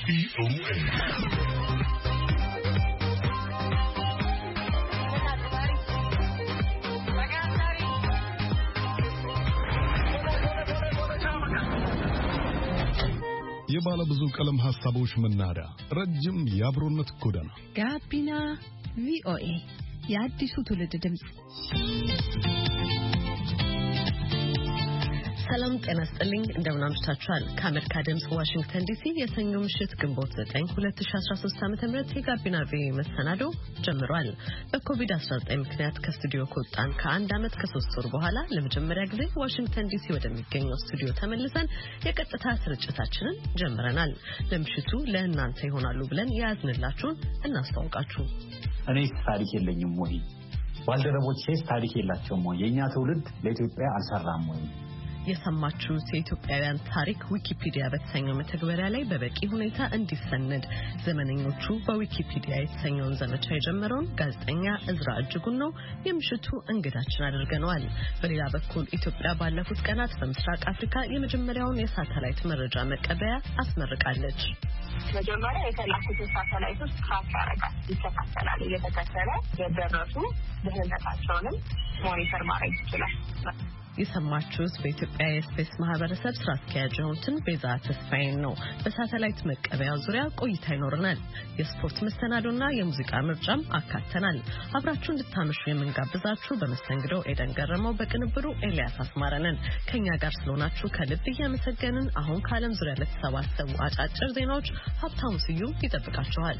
የባለ ብዙ ቀለም ሐሳቦች መናኸሪያ ረጅም የአብሮነት ጎዳና ጋቢና ቪኦኤ የአዲሱ ትውልድ ድምጽ። ሰላም ጤና ይስጥልኝ፣ እንደምን አምሽታችኋል? ከአሜሪካ ድምጽ ዋሽንግተን ዲሲ የሰኞ ምሽት ግንቦት 9 2013 ዓ.ም የጋቢና ቪኦኤ መሰናዶ ጀምሯል። በኮቪድ-19 ምክንያት ከስቱዲዮ ከወጣን ከአንድ ዓመት ከ3 ወር በኋላ ለመጀመሪያ ጊዜ ዋሽንግተን ዲሲ ወደሚገኘው ስቱዲዮ ተመልሰን የቀጥታ ስርጭታችንን ጀምረናል። ለምሽቱ ለእናንተ ይሆናሉ ብለን የያዝንላችሁን እናስተዋውቃችሁ። እኔስ ታሪክ የለኝም ወይ? ባልደረቦቼስ ታሪክ የላቸውም ወይ? የኛ ትውልድ ለኢትዮጵያ አልሰራም ወይ? የሰማችሁት የኢትዮጵያውያን ታሪክ ዊኪፒዲያ በተሰኘው መተግበሪያ ላይ በበቂ ሁኔታ እንዲሰነድ ዘመነኞቹ በዊኪፒዲያ የተሰኘውን ዘመቻ የጀመረውን ጋዜጠኛ እዝራ እጅጉን ነው የምሽቱ እንግዳችን አድርገነዋል። በሌላ በኩል ኢትዮጵያ ባለፉት ቀናት በምስራቅ አፍሪካ የመጀመሪያውን የሳተላይት መረጃ መቀበያ አስመርቃለች። መጀመሪያ የተላኩትን ሳተላይቶች ትራክ ያደርጋል፣ ይከታተላል። እየተከተለ የደረሱ ደህንነታቸውንም ሞኒተር ማድረግ ይችላል። የሰማችሁት በኢትዮጵያ የስፔስ ማህበረሰብ ስራ አስኪያጅ የሆኑትን ቤዛ ተስፋዬን ነው። በሳተላይት መቀበያ ዙሪያ ቆይታ ይኖርናል። የስፖርት መሰናዶና የሙዚቃ ምርጫም አካተናል። አብራችሁ እንድታመሹ የምንጋብዛችሁ በመስተንግዶው ኤደን ገረመው፣ በቅንብሩ ኤልያስ አስማረነን። ከኛ ጋር ስለሆናችሁ ከልብ እያመሰገንን አሁን ከዓለም ዙሪያ ለተሰባሰቡ አጫጭር ዜናዎች ሀብታሙ ስዩም ይጠብቃችኋል።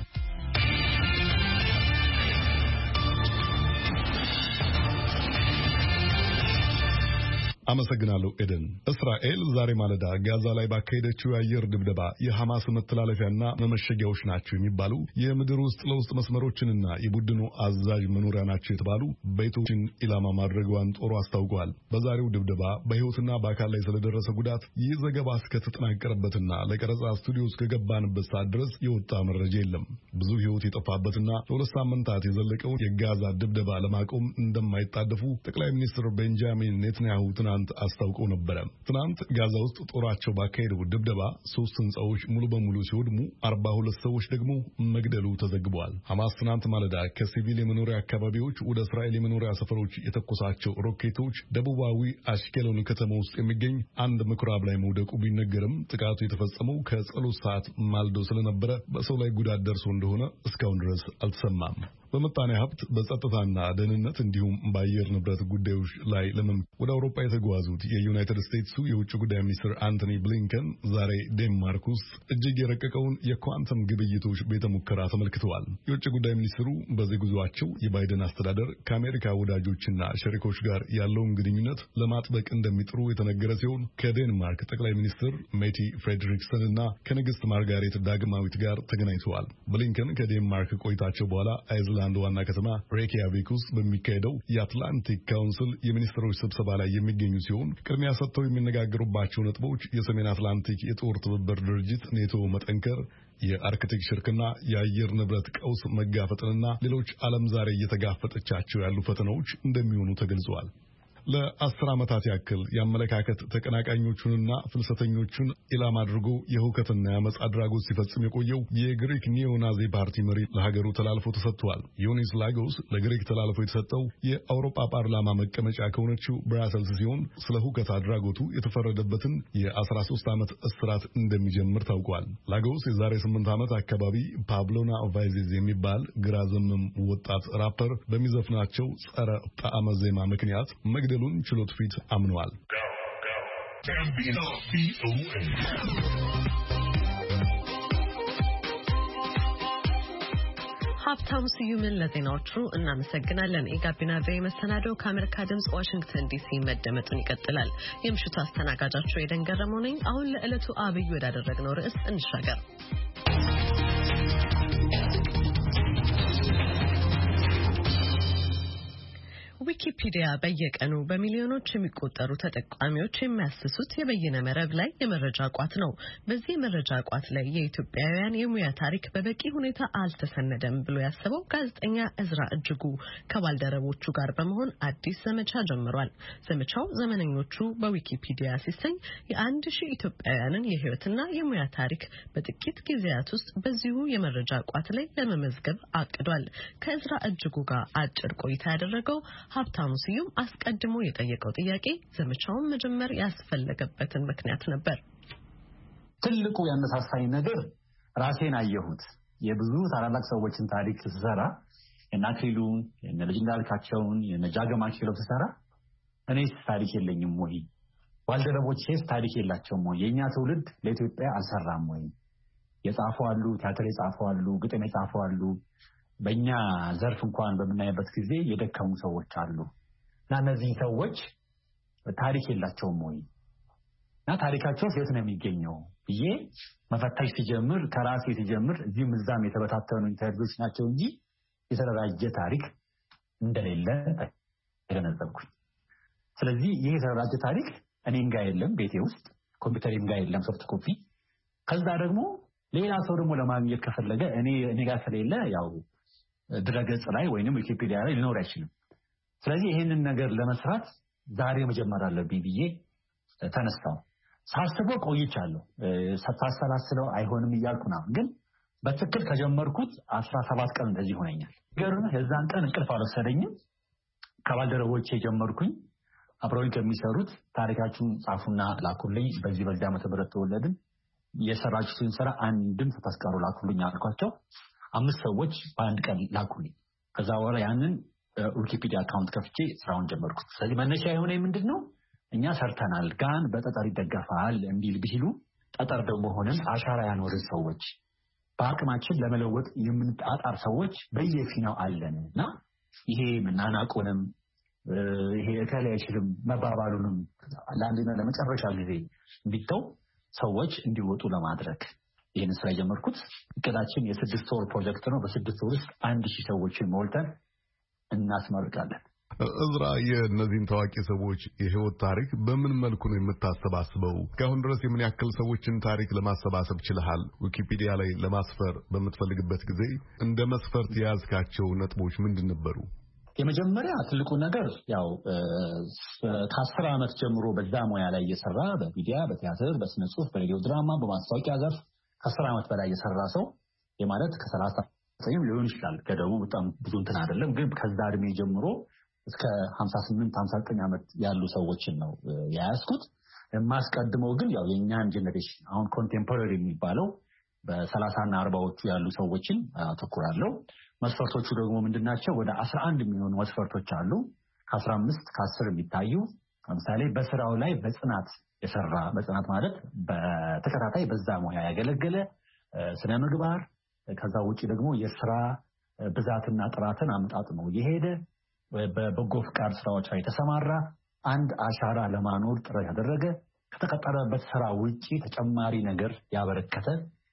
አመሰግናለሁ ኤደን። እስራኤል ዛሬ ማለዳ ጋዛ ላይ ባካሄደችው የአየር ድብደባ የሐማስ መተላለፊያና መመሸጊያዎች ናቸው የሚባሉ የምድር ውስጥ ለውስጥ መስመሮችንና የቡድኑ አዛዥ መኖሪያ ናቸው የተባሉ ቤቶችን ኢላማ ማድረጓን ጦሩ አስታውቋል። በዛሬው ድብደባ በሕይወትና በአካል ላይ ስለደረሰ ጉዳት ይህ ዘገባ እስከተጠናቀረበትና ለቀረጻ ስቱዲዮ እስከገባንበት ሰዓት ድረስ የወጣ መረጃ የለም። ብዙ ሕይወት የጠፋበትና ለ2 ሳምንታት የዘለቀውን የጋዛ ድብደባ ለማቆም እንደማይጣደፉ ጠቅላይ ሚኒስትር ቤንጃሚን ኔታንያሁ ትናንት አስታውቀው ነበር። ትናንት ጋዛ ውስጥ ጦራቸው ባካሄደው ድብደባ 3 ህንጻዎች ሙሉ በሙሉ ሲወድሙ 42 ሰዎች ደግሞ መግደሉ ተዘግቧል። ሐማስ ትናንት ማለዳ ከሲቪል የመኖሪያ አካባቢዎች ወደ እስራኤል የመኖሪያ ሰፈሮች የተኮሳቸው ሮኬቶች ደቡባዊ አሽኬሎን ከተማ ውስጥ የሚገኝ አንድ ምኩራብ ላይ መውደቁ ቢነገርም ጥቃቱ የተፈጸመው ከጸሎት ሰዓት ማልዶ ስለነበረ በሰው ላይ ጉዳት ደርሶ እንደሆነ እስካሁን ድረስ አልተሰማም። በመጣኔ ሀብት፣ በጸጥታና ደህንነት እንዲሁም በአየር ንብረት ጉዳዮች ላይ ወደ አውሮፓ የተጓዙት የዩናይትድ ስቴትሱ የውጭ ጉዳይ ሚኒስትር አንቶኒ ብሊንከን ዛሬ ዴንማርክ ውስጥ እጅግ የረቀቀውን የኳንተም ግብይቶች ቤተ ሙከራ ተመልክተዋል። የውጭ ጉዳይ ሚኒስትሩ በዚህ ጉዟቸው የባይደን አስተዳደር ከአሜሪካ ወዳጆችና ሸሪኮች ጋር ያለውን ግንኙነት ለማጥበቅ እንደሚጥሩ የተነገረ ሲሆን ከዴንማርክ ጠቅላይ ሚኒስትር ሜቲ ፍሬድሪክሰን እና ከንግስት ማርጋሬት ዳግማዊት ጋር ተገናኝተዋል። ብሊንከን ከዴንማርክ ቆይታቸው በኋላ አይዝላንድ ዋና ከተማ ሬኪያቪክ ውስጥ በሚካሄደው የአትላንቲክ ካውንስል የሚኒስትሮች ስብሰባ ላይ የሚገኙ ሲሆን ቅድሚያ ሰጥተው የሚነጋገሩባቸው ነጥቦች የሰሜን አትላንቲክ የጦር ትብብር ድርጅት ኔቶ መጠንከር፣ የአርክቲክ ሽርክና፣ የአየር ንብረት ቀውስ መጋፈጥንና ሌሎች ዓለም ዛሬ እየተጋፈጠቻቸው ያሉ ፈተናዎች እንደሚሆኑ ተገልጸዋል። ለ10 ዓመታት ያክል የአመለካከት ተቀናቃኞቹንና ፍልሰተኞቹን ኢላማ አድርጎ የሁከትና የአመፅ አድራጎት ሲፈጽም የቆየው የግሪክ ኒዮናዚ ፓርቲ መሪ ለሀገሩ ተላልፎ ተሰጥቷል። ዮኒስ ላጎስ ለግሪክ ተላልፎ የተሰጠው የአውሮፓ ፓርላማ መቀመጫ ከሆነችው ብራሰልስ ሲሆን ስለ ሁከት አድራጎቱ የተፈረደበትን የ13 ዓመት እስራት እንደሚጀምር ታውቋል። ላጎስ የዛሬ 8 ዓመት አካባቢ ፓብሎና ቫይዚዝ የሚባል ግራ ዘመም ወጣት ራፐር በሚዘፍናቸው ጸረ ጣዕመ ዜማ ምክንያት መግደሉን ችሎት ፊት አምነዋል። ሀብታሙ ስዩምን ለዜናዎቹ እናመሰግናለን። የጋቢና ቪኦኤ መሰናዶ ከአሜሪካ ድምጽ ዋሽንግተን ዲሲ መደመጡን ይቀጥላል። የምሽቱ አስተናጋጃችሁ ኤደን ገረመው ነኝ። አሁን ለዕለቱ አብይ ወዳደረግነው ርዕስ እንሻገር። ዊኪፒዲያ በየቀኑ በሚሊዮኖች የሚቆጠሩ ተጠቃሚዎች የሚያስሱት የበይነ መረብ ላይ የመረጃ ቋት ነው። በዚህ የመረጃ ቋት ላይ የኢትዮጵያውያን የሙያ ታሪክ በበቂ ሁኔታ አልተሰነደም ብሎ ያሰበው ጋዜጠኛ እዝራ እጅጉ ከባልደረቦቹ ጋር በመሆን አዲስ ዘመቻ ጀምሯል። ዘመቻው ዘመነኞቹ በዊኪፒዲያ ሲሰኝ የ1000 ኢትዮጵያውያንን የህይወትና የሙያ ታሪክ በጥቂት ጊዜያት ውስጥ በዚሁ የመረጃ ቋት ላይ ለመመዝገብ አቅዷል። ከእዝራ እጅጉ ጋር አጭር ቆይታ ያደረገው ሀብታሙ ስዩም አስቀድሞ የጠየቀው ጥያቄ ዘመቻውን መጀመር ያስፈለገበትን ምክንያት ነበር። ትልቁ ያነሳሳኝ ነገር ራሴን አየሁት። የብዙ ታላላቅ ሰዎችን ታሪክ ስሰራ እና አክሊሉን እና ልጅ እንዳልካቸውን እና ጃገማ ኪሎ ስሰራ እኔስ ታሪክ የለኝም ወይ? ባልደረቦቼስ ታሪክ የላቸውም ወይ? የኛ ትውልድ ለኢትዮጵያ አልሰራም ወይ? የጻፉ አሉ፣ ቲያትር የጻፉ አሉ፣ ግጥም የጻፉ አሉ። በእኛ ዘርፍ እንኳን በምናይበት ጊዜ የደከሙ ሰዎች አሉ እና እነዚህ ሰዎች ታሪክ የላቸውም ወይ እና ታሪካቸው የት ነው የሚገኘው ብዬ መፈተሽ ሲጀምር ከራሴ ሲጀምር እዚህም እዛም የተበታተኑ ኢንተርቪዎች ናቸው እንጂ የተደራጀ ታሪክ እንደሌለ ተገነዘብኩኝ። ስለዚህ ይሄ የተደራጀ ታሪክ እኔም ጋር የለም፣ ቤቴ ውስጥ ኮምፒውተሬም ጋር የለም ሶፍት ኮፒ። ከዛ ደግሞ ሌላ ሰው ደግሞ ለማግኘት ከፈለገ እኔ ጋር ስለሌለ ያው ድረገጽ ላይ ወይንም ዊኪፒዲያ ላይ ሊኖር አይችልም። ስለዚህ ይሄንን ነገር ለመስራት ዛሬ መጀመር አለብኝ ብዬ ተነሳው። ሳስበው ቆይቻለሁ። ሳሰላስለው አይሆንም እያልኩ ነው። ግን በትክክል ከጀመርኩት 17 ቀን እንደዚህ ሆነኛል። ገርም የዛን ቀን እንቅልፍ አልወሰደኝም። ከባልደረቦቼ ጀመርኩኝ። አብረውኝ ከሚሰሩት ታሪካችሁን ጻፉና ላኩልኝ፣ በዚህ ዓመተ ምህረት ተወለድን፣ የሰራችሁትን ስራ አንድም ተስቀሩ ላኩልኝ አልኳቸው። 5 ሰዎች በአንድ ቀን ላኩልኝ። ከዛ በኋላ ያንን ዊኪፒዲያ አካውንት ከፍቼ ስራውን ጀመርኩት። ስለዚህ መነሻ የሆነ ምንድነው እኛ ሰርተናል ጋን በጠጠር ይደገፋል እንዲል ቢሉ ጠጠር ደግሞ ሆነን አሻራ ያኖርን ሰዎች በአቅማችን ለመለወጥ የምንጣጣር ሰዎች በየፊናው አለንና ይሄ ምናናቆንም ይሄ ከላይሽልም መባባሉንም ለአንድና ለመጨረሻ ጊዜ እንዲተው ሰዎች እንዲወጡ ለማድረግ ይሄን ስራ ጀመርኩት። እቅዳችን የ6 ወር ፕሮጀክት ነው። በ6 ወር ውስጥ 1000 ሰዎችን ሞልተን እናስመርቃለን። እዝራ፣ የእነዚህን ታዋቂ ሰዎች የህይወት ታሪክ በምን መልኩ ነው የምታሰባስበው? እስካሁን ድረስ የምን ያክል ሰዎችን ታሪክ ለማሰባሰብ ችለሃል? ዊኪፒዲያ ላይ ለማስፈር በምትፈልግበት ጊዜ እንደ መስፈርት የያዝካቸው ነጥቦች ምንድን ነበሩ? የመጀመሪያ ትልቁ ነገር ያው ከ10 ዓመት ጀምሮ በዛ ሙያ ላይ እየሰራ በሚዲያ፣ በቲያትር፣ በስነ ጽሁፍ፣ በሬዲዮ ድራማ፣ በማስታወቂያ ዘርፍ ከ10 ዓመት በላይ እየሰራ ሰው የማለት ከ39 ሊሆን ይችላል። ገደቡ በጣም ብዙ እንትን አይደለም። ግን ከዛ እድሜ ጀምሮ እስከ 58 59 ዓመት ያሉ ሰዎችን ነው ያያዝኩት። የማስቀድመው ግን ያው የኛን ጄኔሬሽን አሁን ኮንቴምፖራሪ የሚባለው በ30 እና 40ዎቹ ያሉ ሰዎችን አተኩራለሁ። መስፈርቶቹ ደግሞ ምንድናቸው? ወደ 11 የሚሆኑ መስፈርቶች አሉ። ከ15 ከ10 የሚታዩ ለምሳሌ በስራው ላይ በጽናት የሰራ፣ በጽናት ማለት በተከታታይ በዛ ሙያ ያገለገለ፣ ስነ ምግባር፣ ከዛ ውጪ ደግሞ የስራ ብዛትና ጥራትን አመጣጥኖ የሄደ፣ በበጎ ፍቃድ ስራዎች ላይ የተሰማራ፣ አንድ አሻራ ለማኖር ጥረት ያደረገ፣ ከተቀጠረበት ስራ ውጪ ተጨማሪ ነገር ያበረከተ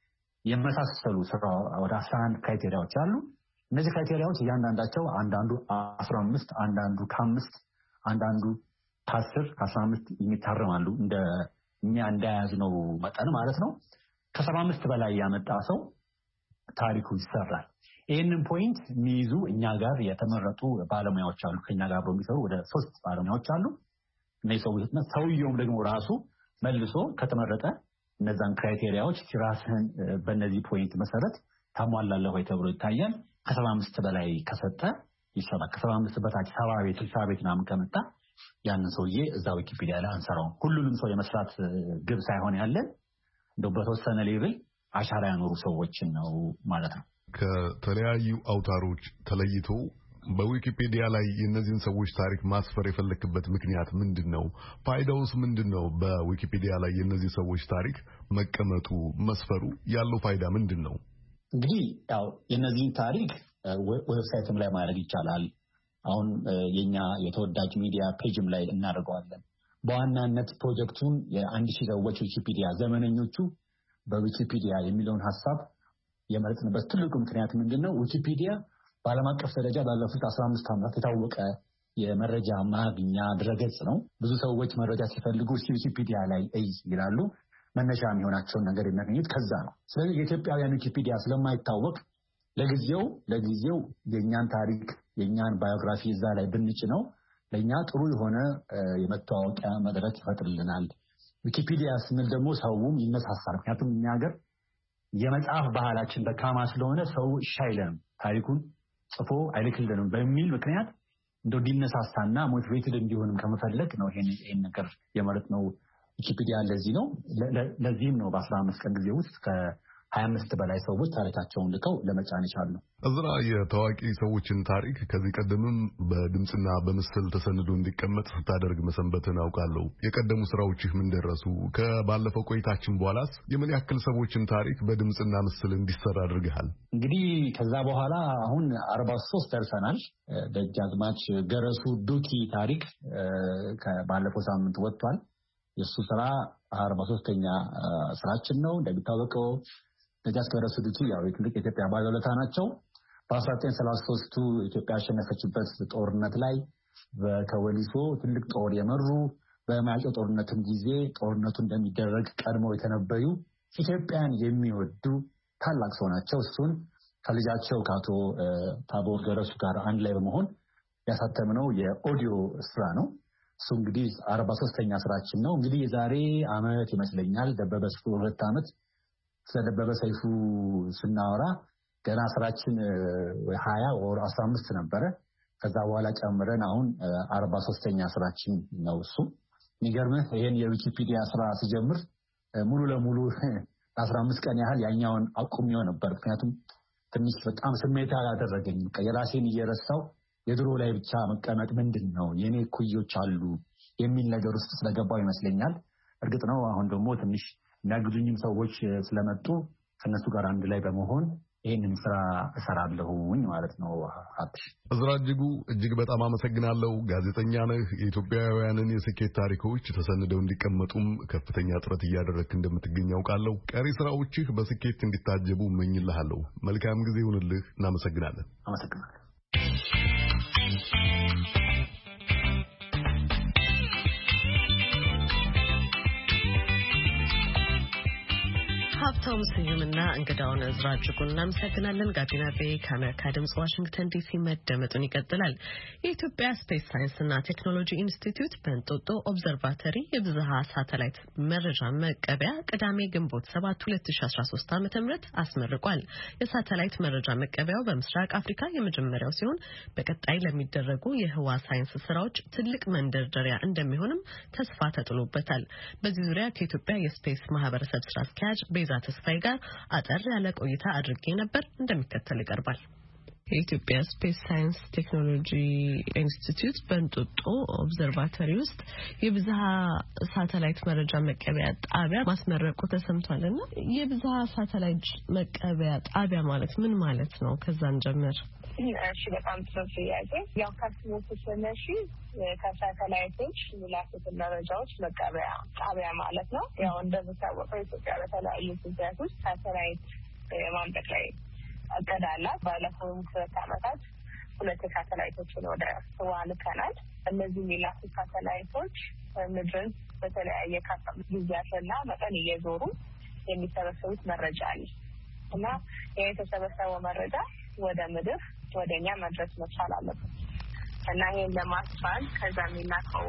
የመሳሰሉ ስራ ወደ 11 ክራይቴሪያዎች አሉ። እነዚህ ክራይቴሪያዎች እያንዳንዳቸው አንዳንዱ 15፣ አንዳንዱ ከ5፣ አንዳንዱ ከ10 ከ15 የሚታረማሉ እኛ እንዳያዝነው መጠን ማለት ነው። ከ75 በላይ ያመጣ ሰው ታሪኩ ይሰራል። ይህንን ፖይንት የሚይዙ እኛ ጋር የተመረጡ ባለሙያዎች አሉ። ከኛ ጋር አብረው የሚሰሩ ወደ 3 ባለሙያዎች አሉ። እነዚህ ሰውየውም ደግሞ ራሱ መልሶ ከተመረጠ እነዛን ክራይቴሪያዎች ራስህን በእነዚህ ፖይንት መሰረት ታሟላለህ ወይ ተብሎ ይታያል። ከ75 በላይ ከሰጠ ይሰራል። ከ75 በታች 70 ቤት 60 ቤት ምናምን ከመጣ ያንን ሰውዬ እዛ ዊኪፒዲያ ላይ አንሰራውም። ሁሉንም ሰው የመስራት ግብ ሳይሆን ያለን እንደው በተወሰነ ሌቭል አሻራ ያኖሩ ሰዎችን ነው ማለት ነው። ከተለያዩ አውታሮች ተለይቶ በዊኪፒዲያ ላይ የእነዚህን ሰዎች ታሪክ ማስፈር የፈለክበት ምክንያት ምንድን ነው? ፋይዳውስ ምንድን ነው? በዊኪፒዲያ ላይ የእነዚህ ሰዎች ታሪክ መቀመጡ መስፈሩ ያለው ፋይዳ ምንድን ነው? እንግዲህ ያው የእነዚህን ታሪክ ዌብሳይትም ላይ ማድረግ ይቻላል። አሁን የኛ የተወዳጅ ሚዲያ ፔጅም ላይ እናደርገዋለን። በዋናነት ፕሮጀክቱን የ1000 ሰዎች ዊኪፒዲያ ዘመነኞቹ በዊኪፒዲያ የሚለውን ሐሳብ የመረጥንበት ትልቁ ምክንያት ምንድነው? ዊኪፒዲያ በዓለም አቀፍ ደረጃ ባለፉት 15 ዓመታት የታወቀ የመረጃ ማግኛ ድረገጽ ነው። ብዙ ሰዎች መረጃ ሲፈልጉ ዊኪፒዲያ ላይ ይላሉ። መነሻ የሚሆናቸውን ነገር የሚያገኙት ከዛ ነው። ስለዚህ የኢትዮጵያውያን ዊኪፒዲያ ስለማይታወቅ ለጊዜው የእኛን ታሪክ የእኛን ባዮግራፊ እዛ ላይ ብንጭ ነው ለእኛ ጥሩ የሆነ የመተዋወቂያ መድረክ ይፈጥርልናል። ዊኪፒዲያ ስንል ደግሞ ሰውም ይነሳሳል። ምክንያቱም እኛ ሀገር የመጽሐፍ ባህላችን ደካማ ስለሆነ ሰው እሺ አይለንም፣ ታሪኩን ጽፎ አይልክልንም በሚል ምክንያት እንደው እንዲነሳሳና ሞቲቬትድ እንዲሆንም ከመፈለግ ነው ይሄን ነገር የመረጥነው። ዊኪፒዲያ ለዚህም ነው በ15 ቀን ጊዜ ውስጥ ከ25 በላይ ሰዎች ታሪካቸውን ልከው ለመጫን ይቻሉ። እዝራ የታዋቂ ሰዎችን ታሪክ ከዚህ ቀደምም በድምጽና በምስል ተሰንዶ እንዲቀመጥ ስታደርግ መሰንበትን አውቃለሁ። የቀደሙ ስራዎችህ ምን ደረሱ? ከባለፈው ቆይታችን በኋላስ የምን ያክል ሰዎችን ታሪክ በድምጽና ምስል እንዲሰራ አድርገሃል? እንግዲህ ከዛ በኋላ አሁን 43 ደርሰናል። ደጃዝማች ገረሱ ዱኪ ታሪክ ባለፈው ሳምንት ወጥቷል። የሱ ስራ 43ኛ ስራችን ነው። እንደሚታወቀው ደጃዝማች ገረሱ ዱኪ ትልቅ የኢትዮጵያ ባለውለታ ናቸው። በ1933 ኢትዮጵያ ያሸነፈችበት ጦርነት ላይ ከወሊሶ ትልቅ ጦር የመሩ በማያጨው ጦርነትም ጊዜ ጦርነቱ እንደሚደረግ ቀድመው የተነበዩ ኢትዮጵያን የሚወዱ ታላቅ ሰው ናቸው። እሱን ከልጃቸው ከአቶ ታቦር ገረሱ ጋር አንድ ላይ በመሆን ያሳተምነው የኦዲዮ ስራ ነው። እሱ እንግዲህ 43ኛ ስራችን ነው። እንግዲህ የዛሬ አመት ይመስለኛል ደበበ ሰይፉ 2 አመት ስለደበበ ሰይፉ ስናወራ ገና ስራችን 20 ወር 15 ነበረ። ከዛ በኋላ ጨምረን አሁን 43ኛ ስራችን ነው እሱ። የሚገርምህ ይሄን የዊኪፒዲያ ስራ ሲጀምር ሙሉ ለሙሉ 15 ቀን ያህል ያኛውን አቁሜው ነበር። ምክንያቱም ትንሽ በጣም ስሜታዊ ያደረገኝ የራሴን እየረሳው የድሮ ላይ ብቻ መቀመጥ ምንድነው የኔ ኩዮች አሉ የሚል ነገር ውስጥ ስለገባው ይመስለኛል። እርግጥ ነው አሁን ደግሞ ትንሽ የሚያግዙኝም ሰዎች ስለመጡ ከነሱ ጋር አንድ ላይ በመሆን ይሄንን ስራ እሰራለሁኝ ማለት ነው። እዝራ እጅግ በጣም አመሰግናለሁ። ጋዜጠኛ ነህ። የኢትዮጵያውያንን የስኬት ታሪኮች ተሰንደው እንዲቀመጡም ከፍተኛ ጥረት እያደረግክ እንደምትገኝ አውቃለሁ። ቀሪ ስራዎችህ በስኬት እንዲታጀቡ እመኝልሃለሁ። መልካም ጊዜ ይሁንልህ። እናመሰግናለን። አመሰግናለሁ። ሀብታሙ ስዩምና እንግዳውን እዝራ እጅጉን እናመሰግናለን። ጋቢና ቤ ከአሜሪካ ድምጽ ዋሽንግተን ዲሲ መደመጡን ይቀጥላል። የኢትዮጵያ ስፔስ ሳይንስና ቴክኖሎጂ ኢንስቲትዩት በእንጦጦ ኦብዘርቫተሪ የብዝሃ ሳተላይት መረጃ መቀበያ ቅዳሜ ግንቦት 7 2013 ዓ.ም አስመርቋል። የሳተላይት መረጃ መቀበያው በምስራቅ አፍሪካ የመጀመሪያው ሲሆን በቀጣይ ለሚደረጉ የህዋ ሳይንስ ስራዎች ትልቅ መንደርደሪያ እንደሚሆንም ተስፋ ተጥሎበታል። በዚህ ዙሪያ ከኢትዮጵያ የስፔስ ማህበረሰብ ስራ አስኪያጅ ቤዛ ተስፋይ ጋር አጠር ያለ ቆይታ አድርጌ ነበር። እንደሚከተል ይቀርባል። የኢትዮጵያ ስፔስ ሳይንስ ቴክኖሎጂ ኢንስቲትዩት በእንጦጦ ኦብዘርቫተሪ ውስጥ የብዝሃ ሳተላይት መረጃ መቀበያ ጣቢያ ማስመረቁ ተሰምቷልና የብዝሃ ሳተላይት መቀበያ ጣቢያ ማለት ምን ማለት ነው? ከዛን ጀምር። እሺ፣ በጣም ጥሩ ጥያቄ። ያው ከስሞቱ ስነሺ ከሳተላይቶች የሚላኩትን መረጃዎች መቀበያ ጣቢያ ማለት ነው። ያው እንደምታወቀው ኢትዮጵያ በተለያዩ ጊዜያት ውስጥ ሳተላይት ማምጠቅ ላይ እቅድ አላት። ባለፉት 2 ዓመታት 2 ሳተላይቶችን ወደ ህዋ ልከናል። እነዚህ የሚላኩ ሳተላይቶች ምድርን በተለያየ ጊዜያትና መጠን እየዞሩ የሚሰበሰቡት መረጃ አለ እና የተሰበሰበው መረጃ ወደ ምድር ወደኛ መድረስ መቻል አለበት እና ይሄን ለማስፋል ከዛ የሚላከው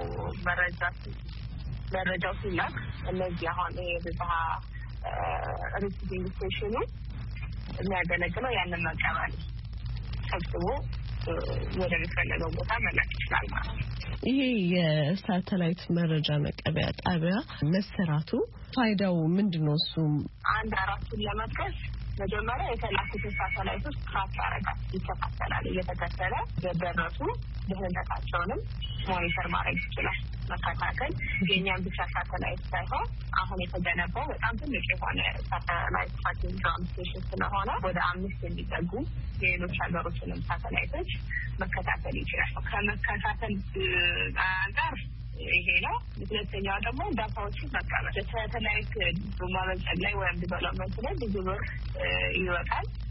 መረጃው ሲላክ እነዚህ አሁን የብዝሃ ሪሲቪንግ ስቴሽኑ የሚያገለግለው ያንን መቀበል ሰብስቦ ወደሚፈለገው ቦታ መላክ ይችላል ማለት ነው። ይሄ የሳተላይት መረጃ መቀበያ ጣቢያ መሰራቱ ፋይዳው ምንድነው? እሱም 4ቱን ለመጥቀስ መጀመሪያ የተላኩትን ሳተላይቶች ትራክ ያደርጋል፣ ይከታተላል። እየተከተለ የደረሱ ደህንነታቸውንም ሞኒተር ማድረግ ይችላል። መከታተል የኛን ብቻ ሳተላይት ሳይሆን አሁን የተገነባው በጣም ትልቅ የሆነ ሳተላይት ትራኪንግ ግራውንድ ስቴሽን ስለሆነ ወደ 5 የሚጠጉ የሌሎች ሀገሮችንም ሳተላይቶች መከታተል ይችላል። ከመከታተል አንጻር ይሄ ነው። ሁለተኛው ደግሞ ዳታዎችን መቀበል። ሳተላይት በማመንጨት ላይ ወይም ዲቨሎፕመንት ላይ ብዙ ብር ይወጣል።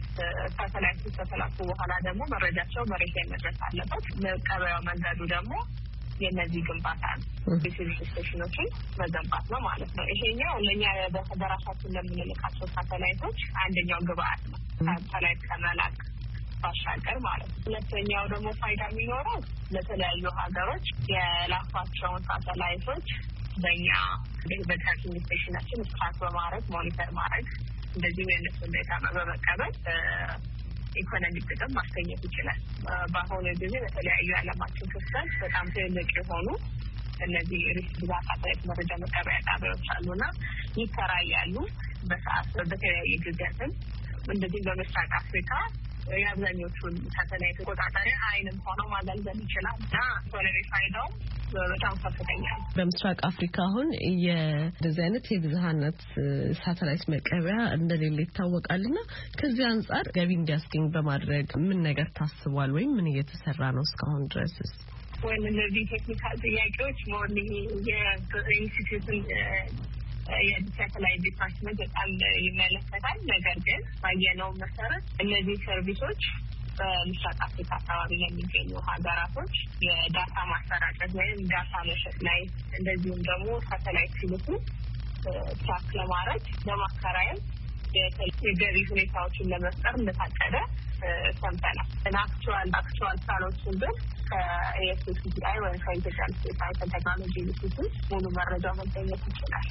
ሳተላይት ተተላልፎ በኋላ ደግሞ መረጃቸው መሬት ላይ መድረስ አለበት። መቀበያው መንገዱ ደግሞ የነዚህ ግንባታ የሲቪል ስቴሽኖችን መገንባት ነው ማለት ነው። ይሄኛው ለኛ በራሳችን ለምንልካቸው ሳተላይቶች አንደኛው ግብአት ነው። ሳተላይት ከመላክ ባሻገር ማለት ነው። ሁለተኛው ደግሞ ፋይዳ የሚኖረው ለተለያዩ ሀገሮች የላኳቸውን ሳተላይቶች በእኛ በትራኪንግ ስቴሽናችን ስታርት በማድረግ ሞኒተር ማድረግ እንደዚህ የነሱን ዴታ በመቀበል ኢኮኖሚ ጥቅም ማስገኘት ይችላል። በአሁኑ ጊዜ በተለያዩ የዓለማችን ክፍሎች በጣም ትልቅ የሆኑ እነዚህ ሪስክ ብዛት ሳተላይት መረጃ መቀበያ ጣቢያዎች አሉና ይሰራያሉ። በሰዓት በተለያየ ጊዜያትን እንደዚህ በምስራቅ አፍሪካ የአብዛኞቹን ሳተላይት ቆጣጣሪ አይንም ሆኖ ማገልገል ይችላል እና ኢኮኖሚ ፋይዳው በጣም ከፍተኛ ነው። በምስራቅ አፍሪካ አሁን የዚህ አይነት የብዝሃነት ሳተላይት መቀበያ እንደሌለ ይታወቃልና ከዚህ አንጻር ገቢ እንዲያስገኝ በማድረግ ምን ነገር ታስቧል ወይም ምን እየተሰራ ነው እስካሁን ድረስስ? ወይም እነዚህ ቴክኒካል ጥያቄዎች ሞር የኢንስቲትዩትን የሳተላይት ዲፓርትመንት በጣም ይመለከታል። ነገር ግን ባየነው መሰረት እነዚህ ሰርቪሶች በምስራቅ አፍሪካ አካባቢ ለሚገኙ ሀገራቶች የዳታ ማሰራጨት ወይም ዳታ መሸጥ ላይ እንደዚሁም ደግሞ ሳተላይት ሲልኩ ትራክ ለማድረግ ለማከራየት የገቢ ሁኔታዎችን ለመፍጠር እንደታቀደ ሰምተናል። አክቹዋል ፕላኖችን ግን ከኤስሲቲአይ ወይም ከኢትዮጵያ ስፔስ ቴክኖሎጂ ኢንስቲትዩት ሙሉ መረጃ መገኘት ይችላል።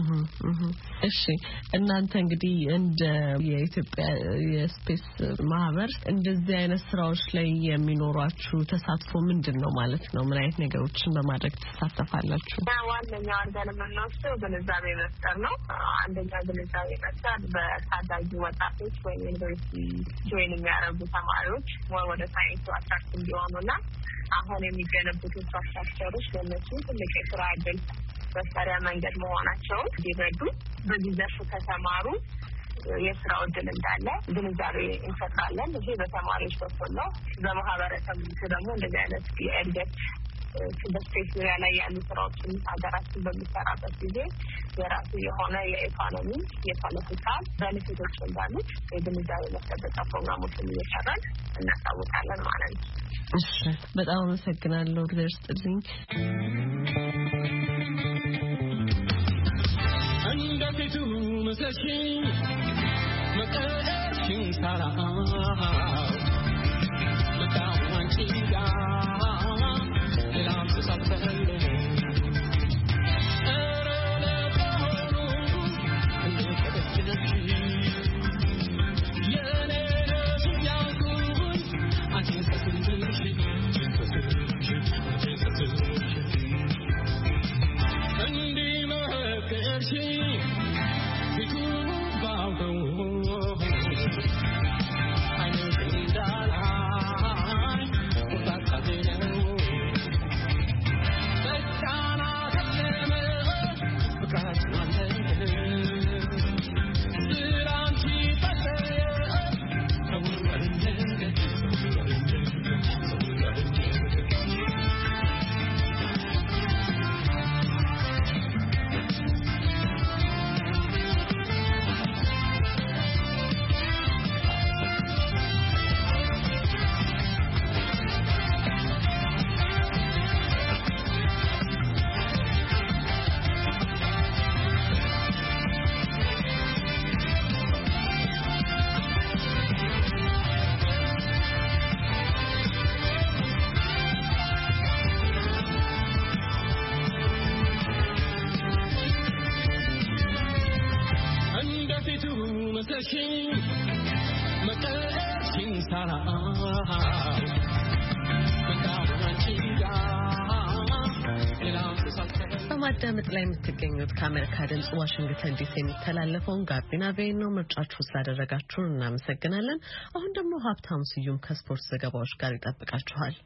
እሺ እናንተ እንግዲህ እንደ የኢትዮጵያ የስፔስ ማህበር እንደዚህ አይነት ስራዎች ላይ የሚኖራችሁ ተሳትፎ ምንድን ነው ማለት ነው? ምን አይነት ነገሮችን በማድረግ ትሳተፋላችሁ? ዋነኛው አድርገን የምንወስደው ግንዛቤ መፍጠር ነው። አንደኛው ግንዛቤ መፍጠር በታዳጊ ወጣቶች ወይም ዩኒቨርሲቲ ጆይን የሚያደርጉ ተማሪዎች ወደ ሳይንሱ አትራክት እንዲሆኑና አሁን የሚገነቡት ኢንፍራስትራክቸሮች ለእነሱ ትልቅ የስራ ዕድል መፍጠሪያ መንገድ መሆናቸውን እንዲረዱ በዚህ ዘርፍ ከተማሩ የስራ ዕድል እንዳለ ግንዛቤ እንፈጥራለን። ይሄ በተማሪዎች በኩል ነው። በማህበረሰብ ደግሞ እንደዚህ አይነት የእድገት በስፔስ ዙሪያ ላይ ያሉ ስራዎችን ሀገራችን በሚሰራበት ጊዜ የራሱ የሆነ የኢኮኖሚ የፖለቲካ ቤኔፊቶች እንዳሉት የግንዛቤ ማስጨበጫ ፕሮግራሞችን እየሰራን እናሳውቃለን ማለት ነው። እሺ በጣም አመሰግናለሁ። እግዚአብሔር ይስጥልኝ። እንደፊቱ መስለሽ መቀለሽን ሳራ በማዳመጥ ላይ የምትገኙት ከአሜሪካ ድምጽ ዋሽንግተን ዲሲ የሚተላለፈውን ጋቢና ቬን ነው። ምርጫችሁ ስላደረጋችሁን እናመሰግናለን። አሁን ደግሞ ሀብታሙ ስዩም ከስፖርት ዘገባዎች ጋር ይጠብቃችኋል።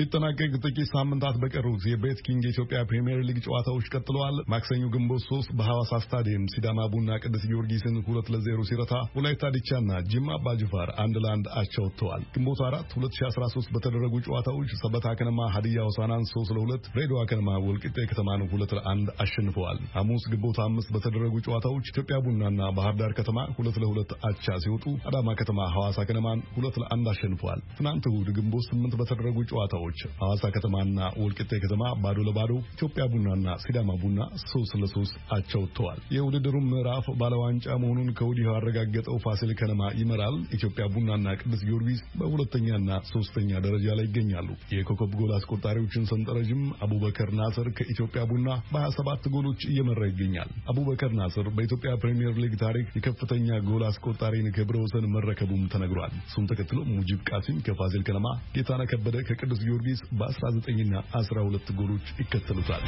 ሊጠናቀቅ ጥቂት ሳምንታት በቀሩት የቤት ኪንግ የኢትዮጵያ ፕሪሚየር ሊግ ጨዋታዎች ቀጥለዋል። ማክሰኞ ግንቦት 3 በሐዋሳ ስታዲየም ሲዳማ ቡና ቅዱስ ጊዮርጊስን 2-0 ሲረታ ወላይታ ዲቻና ጅማ አባጅፋር 1-1 አቻ ወጥተዋል። ግንቦት 4 2013 በተደረጉ ጨዋታዎች ሰበታ ከነማ ሀዲያ ሆሳዕናን 3-2፣ ድሬዳዋ ከነማ ወልቂጤ ከተማን 2-1 አሸንፈዋል። ሐሙስ ግንቦት 5 በተደረጉ ጨዋታዎች ኢትዮጵያ ቡናና ባህር ዳር ከተማ 2-2 አቻ ሲወጡ አዳማ ከተማ ሐዋሳ ከነማን 2-1 አሸንፈዋል። ትናንት እሑድ ግንቦት 8 በተደረጉ ጨዋታዎች ሐዋሳ ከተማና ወልቂጤ ከተማ 0-0፣ ኢትዮጵያ ቡናና ሲዳማ ቡና 3-3 አቻ ወጥተዋል። የውድድሩን ምዕራፍ ባለዋንጫ መሆኑን ከወዲሁ ያረጋገጠው ፋሲል ከነማ ይመራል። ኢትዮጵያ ቡናና ቅዱስ ጊዮርጊስ በሁለተኛና ሶስተኛ ደረጃ ላይ ይገኛሉ። የኮከብ ጎል አስቆጣሪዎችን ሰንጠረዥም አቡበከር ናስር ከኢትዮጵያ ቡና በ27 ጎሎች እየመራ ይገኛል። አቡበከር ናስር በኢትዮጵያ ፕሪሚየር ሊግ ታሪክ የከፍተኛ ጎል አስቆጣሪን ክብረ ወሰን መረከቡም ተነግሯል። እሱም ተከትሎ ሙጂብ ቃሲም ከፋሲል ከነማ፣ ጌታነህ ከበደ ከቅዱስ ጊዮርጊስ በ19ና 12 ጎሎች ይከተሉታል።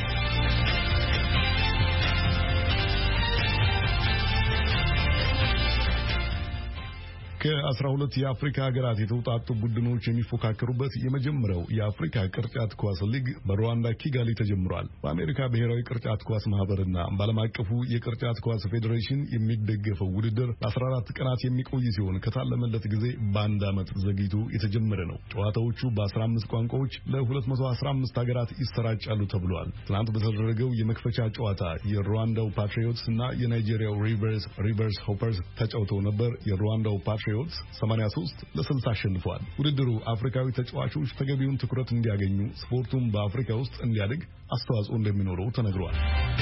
ከ12 የአፍሪካ ሀገራት የተውጣጡ ቡድኖች የሚፎካከሩበት የመጀመሪያው የአፍሪካ ቅርጫት ኳስ ሊግ በሩዋንዳ ኪጋሊ ተጀምሯል። በአሜሪካ ብሔራዊ ቅርጫት ኳስ ማህበርና በዓለም አቀፉ የቅርጫት ኳስ ፌዴሬሽን የሚደገፈው ውድድር ለ14 ቀናት የሚቆይ ሲሆን ከታለመለት ጊዜ በአንድ ዓመት ዘግይቶ የተጀመረ ነው። ጨዋታዎቹ በ15 ቋንቋዎች ለ215 ሀገራት ይሰራጫሉ ተብሏል። ትናንት በተደረገው የመክፈቻ ጨዋታ የሩዋንዳው ፓትሪዮትስ እና የናይጄሪያው ሪቨርስ ሆፐርስ ተጫውተው ነበር። የሩዋንዳው ፓትሪዮትስ 83-60 አሸንፈዋል። ውድድሩ አፍሪካዊ ተጫዋቾች ተገቢውን ትኩረት እንዲያገኙ፣ ስፖርቱም በአፍሪካ ውስጥ እንዲያድግ አስተዋጽኦ እንደሚኖረው ተነግሯል።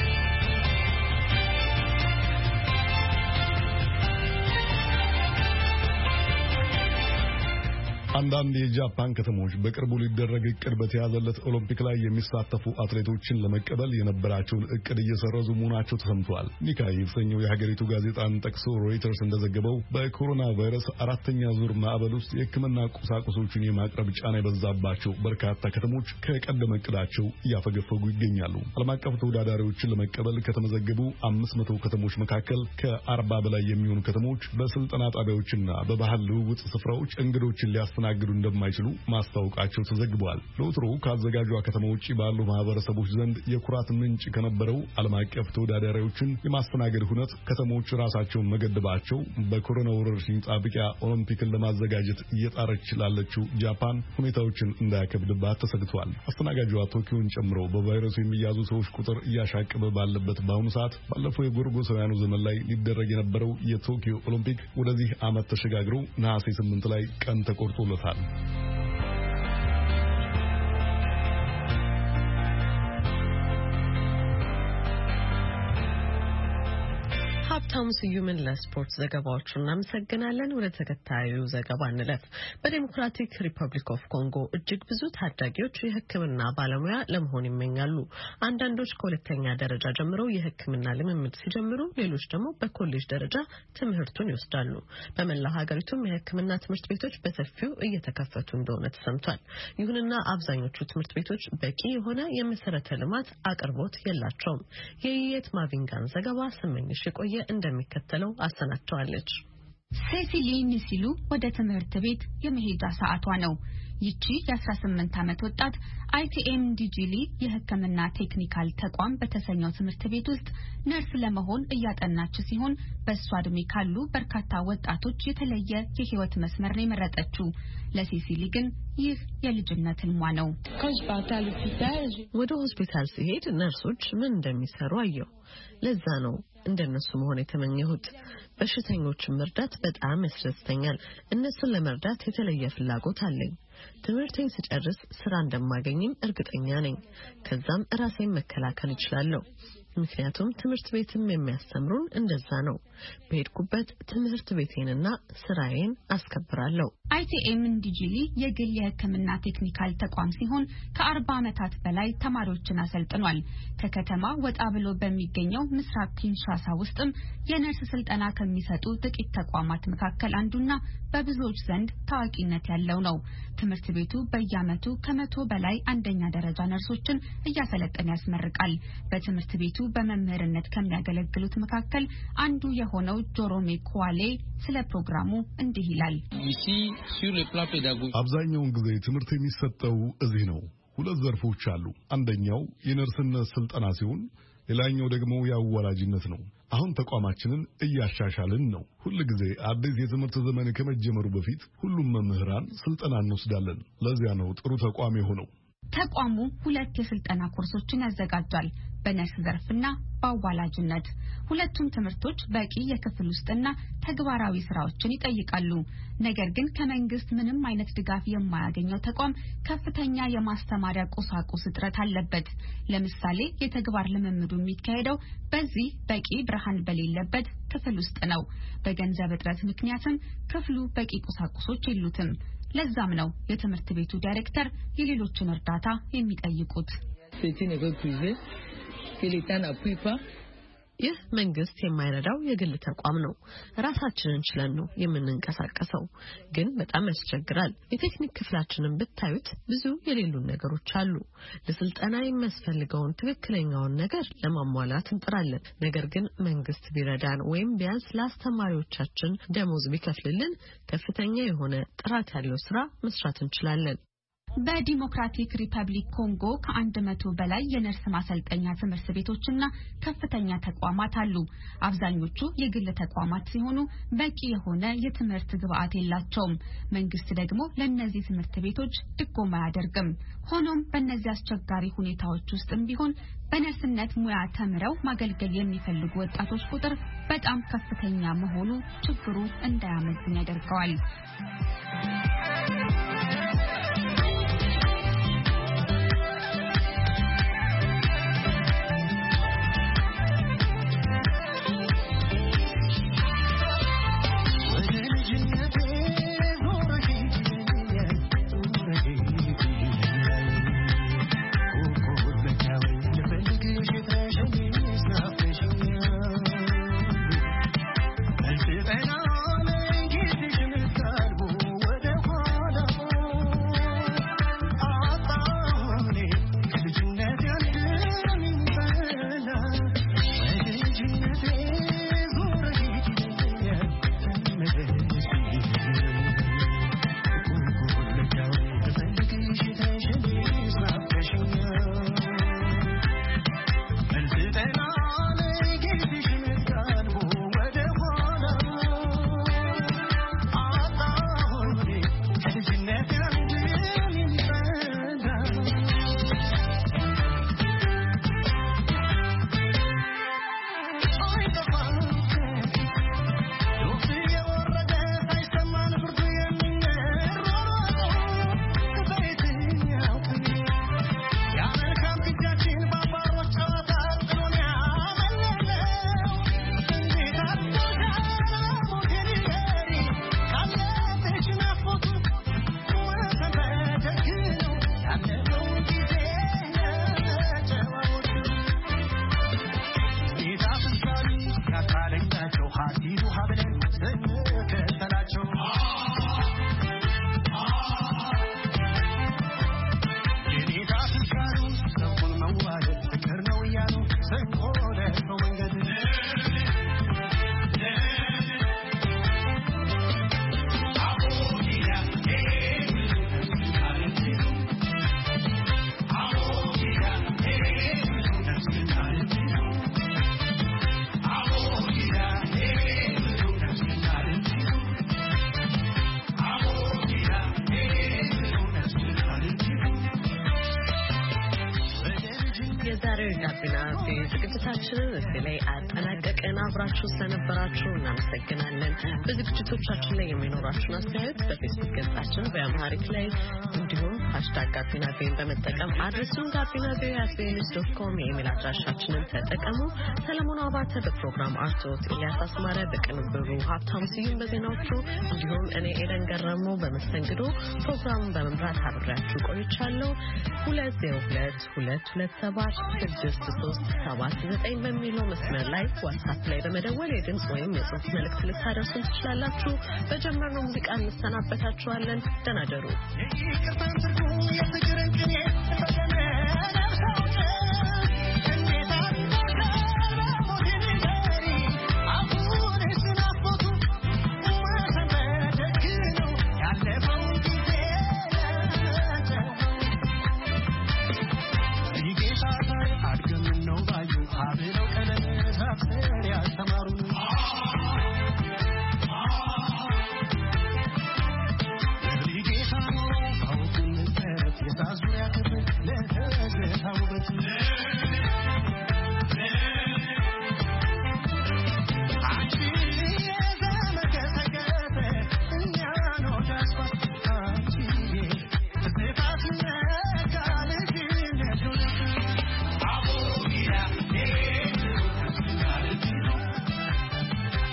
አንዳንድ የጃፓን ከተሞች በቅርቡ ሊደረግ እቅድ በተያዘለት ኦሎምፒክ ላይ የሚሳተፉ አትሌቶችን ለመቀበል የነበራቸውን እቅድ እየሰረዙ መሆናቸው ተሰምተዋል። ኒካይ የተሰኘው የሀገሪቱ ጋዜጣን ጠቅሶ ሮይተርስ እንደዘገበው በኮሮና ቫይረስ አራተኛ ዙር ማዕበል ውስጥ የሕክምና ቁሳቁሶችን የማቅረብ ጫና የበዛባቸው በርካታ ከተሞች ከቀደመ እቅዳቸው እያፈገፈጉ ይገኛሉ። ዓለም አቀፍ ተወዳዳሪዎችን ለመቀበል ከተመዘገቡ 500 ከተሞች መካከል ከ40 በላይ የሚሆኑ ከተሞች በስልጠና ጣቢያዎችና በባህል ልውውጥ ስፍራዎች እንግዶችን ሊያስተናግዱ እንደማይችሉ ማስታወቃቸው ተዘግቧል። ለወትሮ ከአዘጋጇ ከተማ ውጪ ባሉ ማህበረሰቦች ዘንድ የኩራት ምንጭ ከነበረው ዓለም አቀፍ ተወዳዳሪዎችን የማስተናገድ ሁነት ከተሞች ራሳቸውን መገደባቸው በኮሮና ወረርሽኝ ጣብቂያ ኦሎምፒክን ለማዘጋጀት እየጣረች ላለችው ጃፓን ሁኔታዎችን እንዳያከብድባት ተሰግቷል። አስተናጋጇ ቶኪዮን ጨምሮ በቫይረሱ የሚያዙ ሰዎች ቁጥር እያሻቀበ ባለበት በአሁኑ ሰዓት ባለፈው የጎርጎሳውያኑ ዘመን ላይ ሊደረግ የነበረው የቶኪዮ ኦሎምፒክ ወደዚህ ዓመት ተሸጋግሮ ነሐሴ 8 ላይ ቀን ተቆርጦለታል። ሀብታሙ ስዩምን ለስፖርት ዘገባዎቹ እናመሰግናለን። ወደ ተከታዩ ዘገባ እንለፍ። በዴሞክራቲክ ሪፐብሊክ ኦፍ ኮንጎ እጅግ ብዙ ታዳጊዎች የሕክምና ባለሙያ ለመሆን ይመኛሉ። አንዳንዶች ከሁለተኛ ደረጃ ጀምሮ የሕክምና ልምምድ ሲጀምሩ፣ ሌሎች ደግሞ በኮሌጅ ደረጃ ትምህርቱን ይወስዳሉ። በመላው ሀገሪቱም የሕክምና ትምህርት ቤቶች በሰፊው እየተከፈቱ እንደሆነ ተሰምቷል። ይሁንና አብዛኞቹ ትምህርት ቤቶች በቂ የሆነ የመሰረተ ልማት አቅርቦት የላቸውም። የየት ማቪንጋን ዘገባ ስመኝሽ የቆየ እንደሚከተለው አሰናድተዋለች። ሴሲሊን ሲሉ ወደ ትምህርት ቤት የመሄጃ ሰዓቷ ነው። ይቺ የ18 ዓመት ወጣት አይቲኤም ዲጂሊ የሕክምና ቴክኒካል ተቋም በተሰኘው ትምህርት ቤት ውስጥ ነርስ ለመሆን እያጠናች ሲሆን በእሷ እድሜ ካሉ በርካታ ወጣቶች የተለየ የህይወት መስመር ነው የመረጠችው። ለሴሲሊ ግን ይህ የልጅነት ህልሟ ነው። ወደ ሆስፒታል ሲሄድ ነርሶች ምን እንደሚሰሩ አየሁ። ለዛ ነው እንደነሱ መሆን የተመኘሁት። በሽተኞችን መርዳት በጣም ያስደስተኛል። እነሱን ለመርዳት የተለየ ፍላጎት አለኝ። ትምህርቴን ስጨርስ ስራ እንደማገኝም እርግጠኛ ነኝ። ከዛም ራሴን መከላከል እችላለሁ። ምክንያቱም ትምህርት ቤትም የሚያስተምሩን እንደዛ ነው። በሄድኩበት ትምህርት ቤቴንና ስራዬን አስከብራለሁ። አይቲኤም ዲጂሊ የግል የሕክምና ቴክኒካል ተቋም ሲሆን ከ40 ዓመታት በላይ ተማሪዎችን አሰልጥኗል። ከከተማ ወጣ ብሎ በሚገኘው ምስራቅ ኪንሻሳ ውስጥም የነርስ ስልጠና ከሚሰጡ ጥቂት ተቋማት መካከል አንዱና በብዙዎች ዘንድ ታዋቂነት ያለው ነው። ትምህርት ቤቱ በየዓመቱ ከ100 በላይ አንደኛ ደረጃ ነርሶችን እያሰለጠነ ያስመርቃል። በትምህርት ቤቱ በመምህርነት ከሚያገለግሉት መካከል አንዱ የሆነው ጆሮሜ ኳሌ ስለ ፕሮግራሙ እንዲህ ይላል። አብዛኛውን ጊዜ ትምህርት የሚሰጠው እዚህ ነው። ሁለት ዘርፎች አሉ። አንደኛው የነርስነት ስልጠና ሲሆን ሌላኛው ደግሞ የአዋላጅነት ነው። አሁን ተቋማችንን እያሻሻልን ነው። ሁሉ ጊዜ አዲስ የትምህርት ዘመን ከመጀመሩ በፊት ሁሉም መምህራን ስልጠና እንወስዳለን። ለዚያ ነው ጥሩ ተቋም የሆነው። ተቋሙ 2 የስልጠና ኮርሶችን ያዘጋጃል፣ በነርስ ዘርፍና በአዋላጅነት። ሁለቱም ትምህርቶች በቂ የክፍል ውስጥና ተግባራዊ ስራዎችን ይጠይቃሉ። ነገር ግን ከመንግስት ምንም አይነት ድጋፍ የማያገኘው ተቋም ከፍተኛ የማስተማሪያ ቁሳቁስ እጥረት አለበት። ለምሳሌ የተግባር ልምምዱ የሚካሄደው በዚህ በቂ ብርሃን በሌለበት ክፍል ውስጥ ነው። በገንዘብ እጥረት ምክንያትም ክፍሉ በቂ ቁሳቁሶች የሉትም። ለዛም ነው የትምህርት ቤቱ ዳይሬክተር የሌሎችን እርዳታ የሚጠይቁት። ይህ መንግስት የማይረዳው የግል ተቋም ነው። ራሳችንን ችለን ነው የምንንቀሳቀሰው፣ ግን በጣም ያስቸግራል። የቴክኒክ ክፍላችንን ብታዩት ብዙ የሌሉን ነገሮች አሉ። ለስልጠና የሚያስፈልገውን ትክክለኛውን ነገር ለማሟላት እንጥራለን። ነገር ግን መንግስት ቢረዳን ወይም ቢያንስ ለአስተማሪዎቻችን ደሞዝ ቢከፍልልን ከፍተኛ የሆነ ጥራት ያለው ስራ መስራት እንችላለን። በዲሞክራቲክ ሪፐብሊክ ኮንጎ ከ100 በላይ የነርስ ማሰልጠኛ ትምህርት ቤቶችና ከፍተኛ ተቋማት አሉ። አብዛኞቹ የግል ተቋማት ሲሆኑ በቂ የሆነ የትምህርት ግብዓት የላቸውም። መንግስት ደግሞ ለእነዚህ ትምህርት ቤቶች ድጎማ አያደርግም። ሆኖም በእነዚህ አስቸጋሪ ሁኔታዎች ውስጥም ቢሆን በነርስነት ሙያ ተምረው ማገልገል የሚፈልጉ ወጣቶች ቁጥር በጣም ከፍተኛ መሆኑ ችግሩ እንዳያመዝን ያደርገዋል። ዝግጅታችንን እዚህ ላይ አጠናቀቅን። አብራችሁ ስለነበራችሁ እናመሰግናለን። በዝግጅቶቻችን ላይ የሚኖራችሁን አስተያየት በፌስቡክ ገጻችን በአምሃሪክ ላይ እንዲሁም #ጋቢናቪን በመጠቀም አድርሱን። ጋቢናቪ@voanews.com የኢሜል አድራሻችንን ተጠቀሙ። ሰለሞን አባተ በፕሮግራም አርቶት፣ ኤልያስ አስማረ በቅንብሩ፣ ሀብታም ስዩም በዜናዎቹ እንዲሁም እኔ ኤደን ገረሙ በመስተንግዶ ፕሮግራሙን በመምራት አብሬያችሁ ቆይቻለሁ። 2022276379 በሚለው መስመር ላይ ዋትስአፕ ላይ በመደወል የድምጽ ወይም የጽሑፍ መልእክት ልታደርሱን ትችላላችሁ። በጀመርነው ሙዚቃ እንሰናበታችኋለን። ደህና ደሩ።